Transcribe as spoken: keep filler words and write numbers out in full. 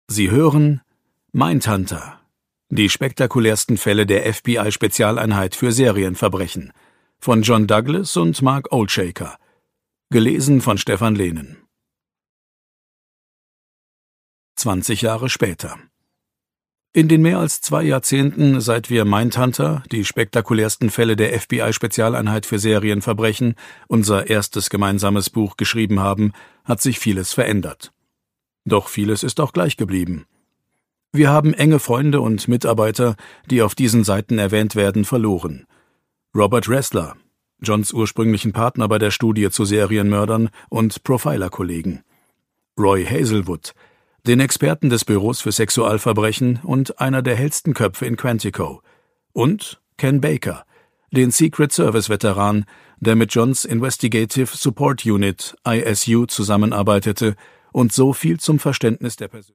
Sie hören Mindhunter, die spektakulärsten Fälle der F B I-Spezialeinheit für Serienverbrechen von John Douglas und Mark Oldshaker, gelesen von Stefan Lehnen. zwanzig Jahre später. In den mehr als zwei Jahrzehnten, seit wir Mindhunter, die spektakulärsten Fälle der F B I-Spezialeinheit für Serienverbrechen, unser erstes gemeinsames Buch geschrieben haben, hat sich vieles verändert. Doch vieles ist auch gleich geblieben. Wir haben enge Freunde und Mitarbeiter, die auf diesen Seiten erwähnt werden, verloren. Robert Ressler, Johns ursprünglichen Partner bei der Studie zu Serienmördern und Profiler-Kollegen. Roy Hazelwood, den Experten des Büros für Sexualverbrechen und einer der hellsten Köpfe in Quantico. Und Ken Baker, den Secret Service-Veteran, der mit Johns Investigative Support Unit I S U zusammenarbeitete und so viel zum Verständnis der Persönlichkeit